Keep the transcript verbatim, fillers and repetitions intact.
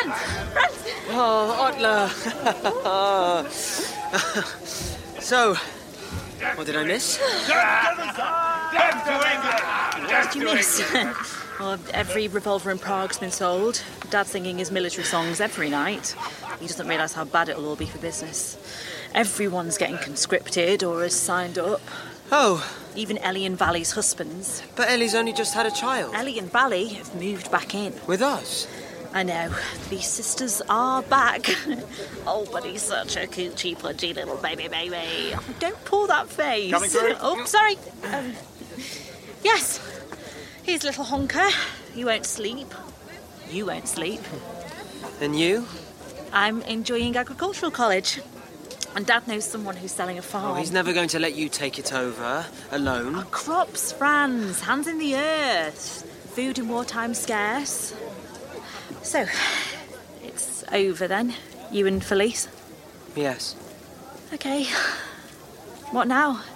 Franz! Franz! Oh, Ottler! So, what did I miss? What did you miss? Well, every revolver in Prague's been sold. Dad's singing his military songs every night. He doesn't realise how bad it'll all be for business. Everyone's getting conscripted or has signed up. Oh. Even Ellie and Valley's husbands. But Ellie's only just had a child. Ellie and Valley have moved back in. With us? I know. These sisters are back. Oh, but he's such a coochie pudgy little baby baby. Don't pull that face. Coming through. Oh, sorry. Um, yes. Here's little honker. He won't sleep. You won't sleep. And you? I'm enjoying agricultural college. And Dad knows someone who's selling a farm. Oh, he's never going to let you take it over, alone. Oh, crops, Franz. Hands in the earth. Food in wartime scarce. So, it's over then, you and Felice? Yes. Okay. What now?